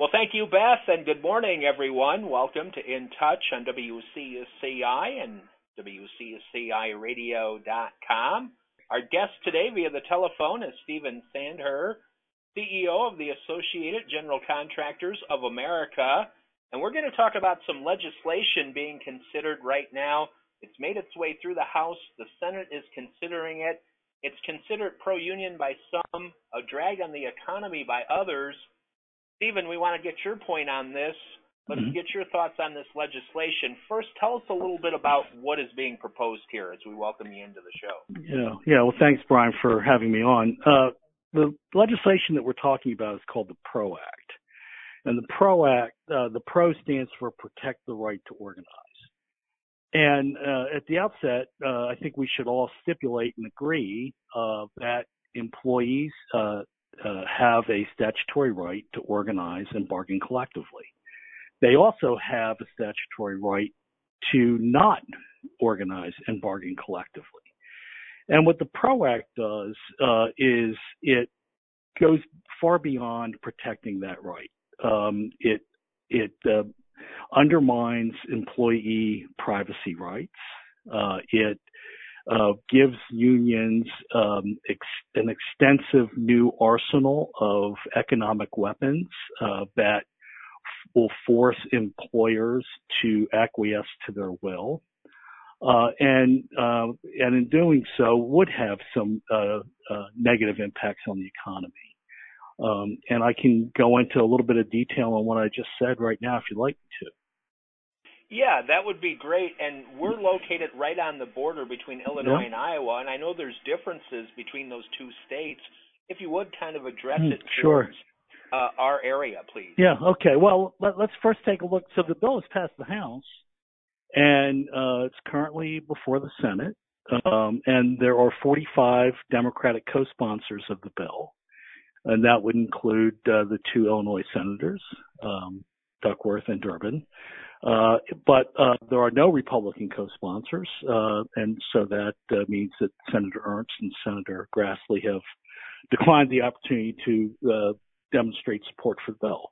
Well, thank you, Beth, and good morning, everyone. Welcome to In Touch on WCSCI and WCSCIRadio.com. Our guest today via the telephone is Stephen Sandher, CEO of the Associated General Contractors of America, and we're going to talk about some legislation being considered right now. It's made its way through the House. The Senate is considering it. It's considered pro-union by some, a drag on the economy by others. Stephen, we want to get your point on this. Let's get your thoughts on this legislation. First, tell us a little bit about what is being proposed here as we welcome you into the show. Yeah. Well, thanks, Brian, for having me on. The legislation that we're talking about is called the PRO Act. And the PRO Act, the PRO stands for Protect the Right to Organize. And at the outset, I think we should all stipulate and agree that employees have a statutory right to organize and bargain collectively. They also have a statutory right to not organize and bargain collectively. And what the PRO Act does is it goes far beyond protecting that right. It undermines employee privacy rights. It gives unions an extensive new arsenal of economic weapons that will force employers to acquiesce to their will, and in doing so would have some negative impacts on the economy. And I can go into a little bit of detail on what I just said right now if you'd like me to. Yeah, that would be great. And we're located right on the border between Illinois and Iowa, and I know there's differences between those two states. If you would kind of address it towards our area, please. Yeah, okay. Well, let's first take a look. So the bill has passed the House, and it's currently before the Senate, and there are 45 Democratic co-sponsors of the bill, and that would include the two Illinois senators, Duckworth and Durbin. But there are no Republican co-sponsors, and so that means that Senator Ernst and Senator Grassley have declined the opportunity to demonstrate support for the bill.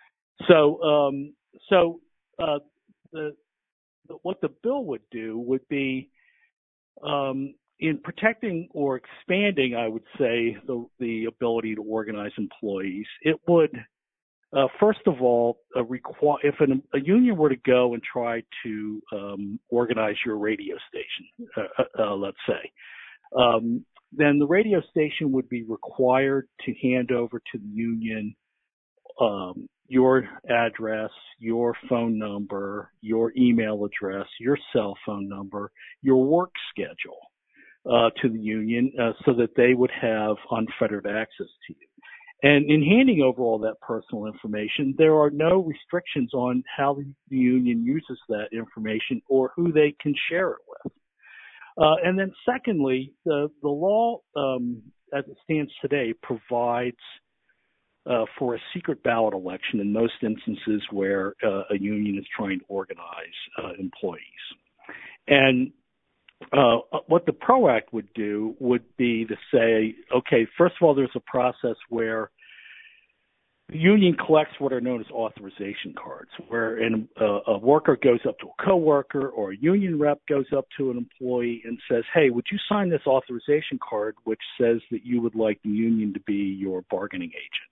What the bill would do would be in protecting or expanding, I would say, the ability to organize employees. It would first of all, if a union were to go and try to organize your radio station, let's say, then the radio station would be required to hand over to the union your address, your phone number, your email address, your cell phone number, your work schedule to the union so that they would have unfettered access to you. And in handing over all that personal information, there are no restrictions on how the union uses that information or who they can share it with. And then secondly, the law, as it stands today, provides for a secret ballot election in most instances where a union is trying to organize employees. And what the PRO Act would do would be to say, okay, first of all, there's a process where the union collects what are known as authorization cards, where a worker goes up to a coworker or a union rep goes up to an employee and says, hey, would you sign this authorization card which says that you would like the union to be your bargaining agent?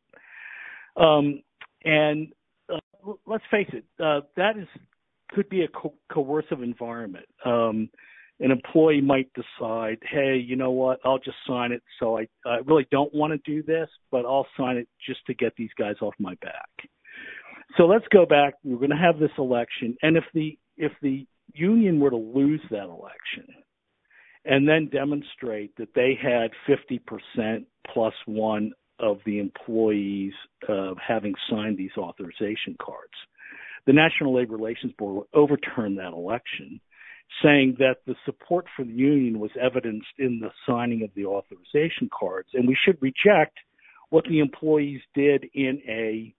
Let's face it, that could be a coercive environment. An employee might decide, hey, you know what, I'll just sign it. So I really don't want to do this, but I'll sign it just to get these guys off my back. So let's go back. We're going to have this election. And if the union were to lose that election and then demonstrate that they had 50% plus one of the employees having signed these authorization cards, the National Labor Relations Board would overturn that election, saying that the support for the union was evidenced in the signing of the authorization cards, and we should reject what the employees did in a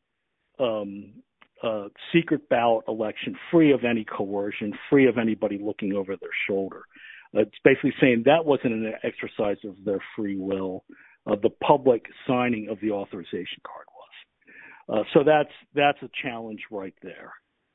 secret ballot election, free of any coercion, free of anybody looking over their shoulder. It's basically saying that wasn't an exercise of their free will. The public signing of the authorization card So that's a challenge right there.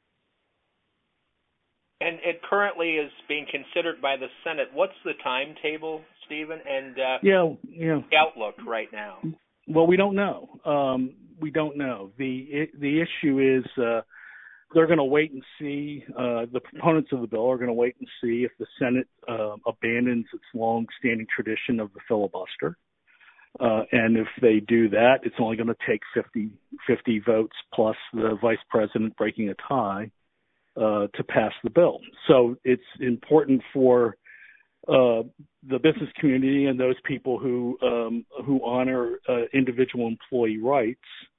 And it currently is being considered by the Senate. What's the timetable, Stephen, and the outlook right now? Well, we don't know. We don't know. The issue is they're going to wait and see. The proponents of the bill are going to wait and see if the Senate abandons its long-standing tradition of the filibuster. And if they do that, it's only going to take 50 votes plus the vice president breaking a tie to pass the bill. So it's important for the business community and those people who honor individual employee rights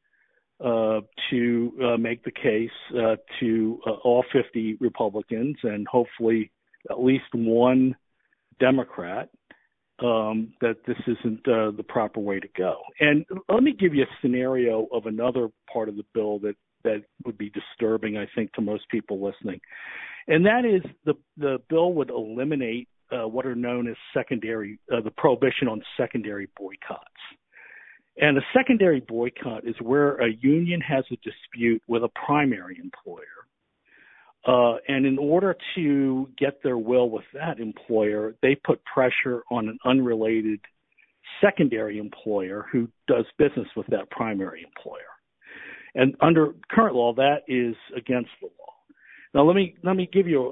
to make the case to all 50 Republicans and hopefully at least one Democrat that this isn't the proper way to go. And let me give you a scenario of another part of the bill that would be disturbing, I think, to most people listening. And that is the bill would eliminate what are known as the prohibition on secondary boycotts. And a secondary boycott is where a union has a dispute with a primary employer. And in order to get their will with that employer, they put pressure on an unrelated secondary employer who does business with that primary employer. And under current law, that is against the law. Now, let me give you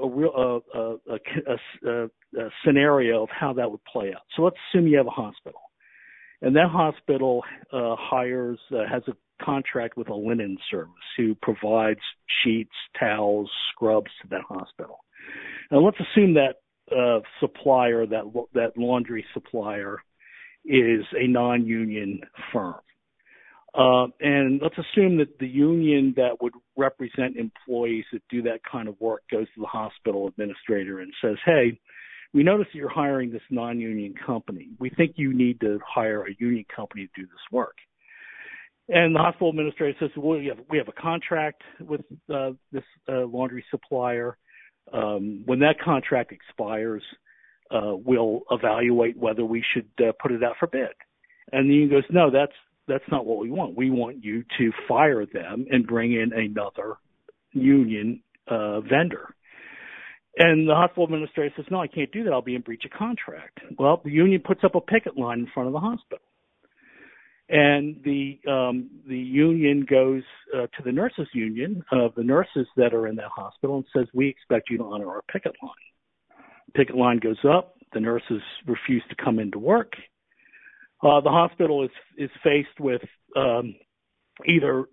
a scenario of how that would play out. So let's assume you have a hospital, and that hospital has a contract with a linen service who provides sheets, towels, scrubs to that hospital. Now, let's assume that supplier, that laundry supplier, is a non-union firm. And let's assume that the union that would represent employees that do that kind of work goes to the hospital administrator and says, hey, we notice that you're hiring this non-union company. We think you need to hire a union company to do this work. And the hospital administrator says, well, we have a contract with this laundry supplier. When that contract expires, we'll evaluate whether we should put it out for bid. And the union goes, no, that's not what we want. We want you to fire them and bring in another union vendor. And the hospital administrator says, no, I can't do that. I'll be in breach of contract. Well, the union puts up a picket line in front of the hospital. And the union goes to the nurses union of the nurses that are in that hospital and says, we expect you to honor our picket line. The picket line goes up. The nurses refuse to come into work. The hospital is faced with either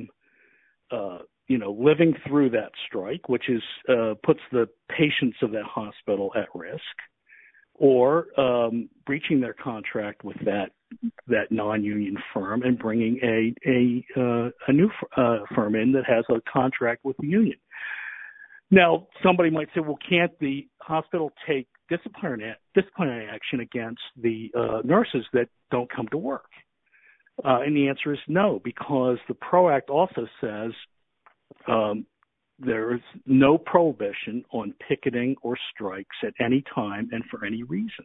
living through that strike, which is puts the patients of that hospital at risk, or breaching their contract with that non-union firm and bringing a new firm in that has a contract with the union. Now, somebody might say, well, can't the hospital take disciplinary action against the nurses that don't come to work? And the answer is no, because the PRO Act also says there is no prohibition on picketing or strikes at any time and for any reason.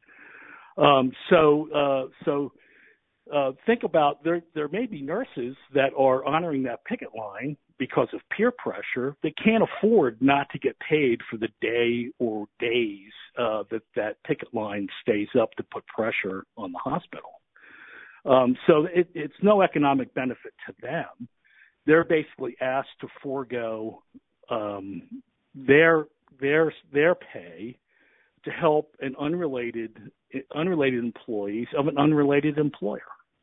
So think about there may be nurses that are honoring that picket line because of peer pressure. They can't afford not to get paid for the day or days that picket line stays up to put pressure on the hospital. So it's no economic benefit to them. They're basically asked to forego their pay to help an unrelated employees of an unrelated employer.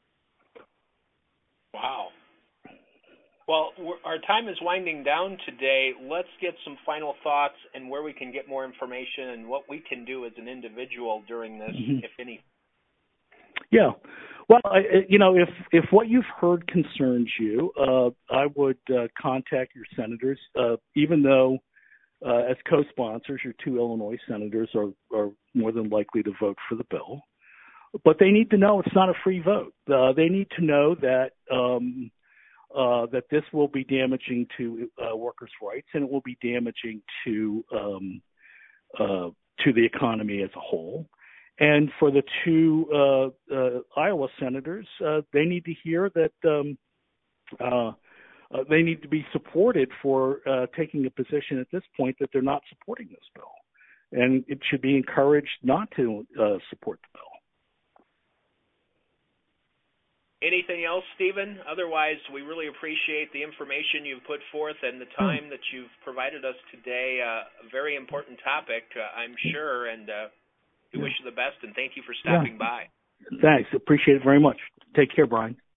Wow. Well, our time is winding down today. Let's get some final thoughts and where we can get more information and what we can do as an individual during this, if any. Yeah. Well, if what you've heard concerns you, I would contact your senators, even though as co-sponsors, your two Illinois senators are more than likely to vote for the bill. But they need to know it's not a free vote. They need to know that that this will be damaging to workers' rights, and it will be damaging to the economy as a whole. And for the two Iowa senators, they need to hear that they need to be supported for taking a position at this point that they're not supporting this bill. And it should be encouraged not to support the bill. Anything else, Stephen? Otherwise, we really appreciate the information you've put forth and the time that you've provided us today. A very important topic, I'm sure, and we wish you the best, and thank you for stopping by. Thanks. Appreciate it very much. Take care, Brian.